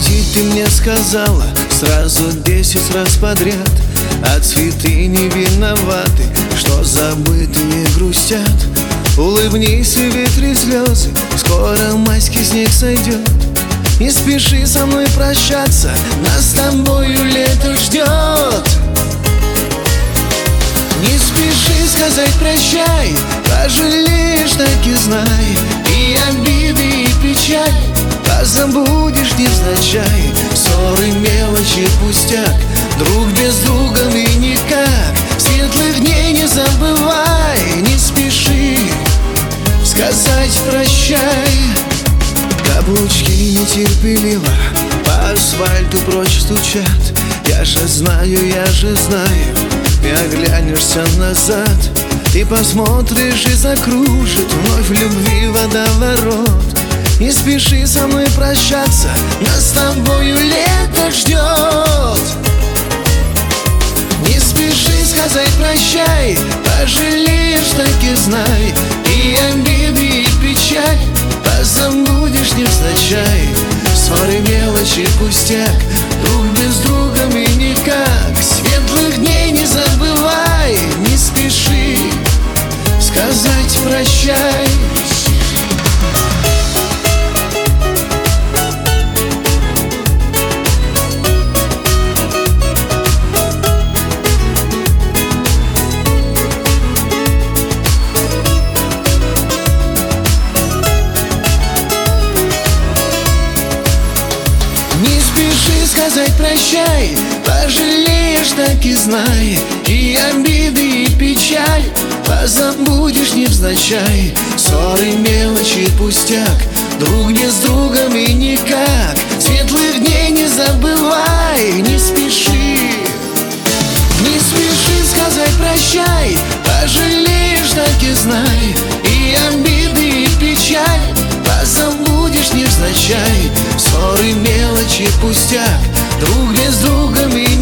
Ведь ты мне сказала сразу 10 раз подряд: а цветы не виноваты, что забытые грустят. Улыбнись и ветри слезы, скоро майский снег сойдет. Не спеши со мной прощаться, нас с тобою лето ждет. Не спеши сказать прощай, пожалеешь, так и знай. И обиды, и печаль позабудешь невзначай. Ссоры, мелочи, пустяк, друг без друга мы никак. Светлых дней не забывай, не спеши сказать прощай. Каблучки нетерпеливо по асфальту прочь стучат. Я же знаю, ты оглянешься назад. Ты посмотришь и закружит вновь в любви водоворот. Не спеши со мной прощаться, нас с тобою лето ждет. Не спеши сказать прощай, пожалеешь, так и знай. И обиды, и печаль позабудешь невзначай. Ссоры, мелочи, пустяк, друг без друга мы никак. Светлых дней не забывай, не спеши сказать прощай. Не спеши сказать прощай, пожалеешь, так и знай. И обиды, и печаль позабудешь невзначай. Ссоры, мелочи, пустяк, друг без друга мы никак. Светлых дней не забывай, не спеши. Не спеши сказать прощай, пожалеешь, так и знай. И обиды, и печаль позабудешь невзначай. Ссоры, мелочи, пустяк, друг без друга мы